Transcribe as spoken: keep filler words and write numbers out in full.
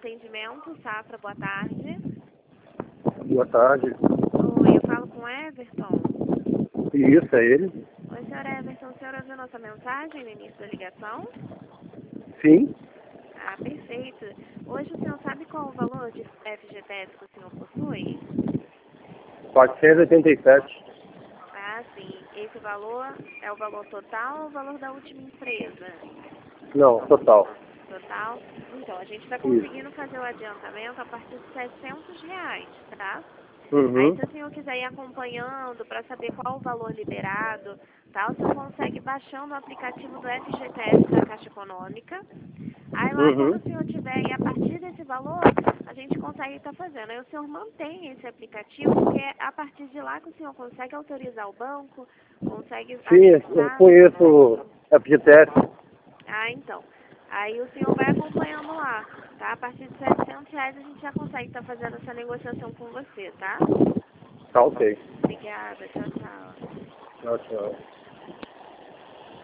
atendimento, Safra, boa tarde. Boa tarde. Oi, eu falo com o Everton. Isso, é ele? Oi, senhor Everton, o senhor ouviu nossa mensagem no início da ligação? Sim. Ah, perfeito. Hoje o senhor sabe qual o valor de F G T S que o senhor possui? quatrocentos e oitenta e sete. Ah, sim. Esse valor é o valor total ou o valor da última empresa? Não, total. Total? Então, a gente está Isso. conseguindo fazer o adiantamento a partir de setecentos reais, tá? Aí, Uhum. se o senhor quiser ir acompanhando para saber qual o valor liberado, tá? O senhor consegue baixando o aplicativo do F G T S da Caixa Econômica. Aí lá, quando Uhum. o senhor tiver, e a partir desse valor, a gente consegue estar fazendo. Aí o senhor mantém esse aplicativo, porque é a partir de lá que o senhor consegue autorizar o banco, consegue Sim, eu anexar. conheço F G T S. Ah, então. Aí o senhor vai acompanhando lá, tá? A partir de setecentos reais a gente já consegue estar fazendo essa negociação com você, tá? Tá ok. Obrigada, tchau, tchau. Tchau, tchau.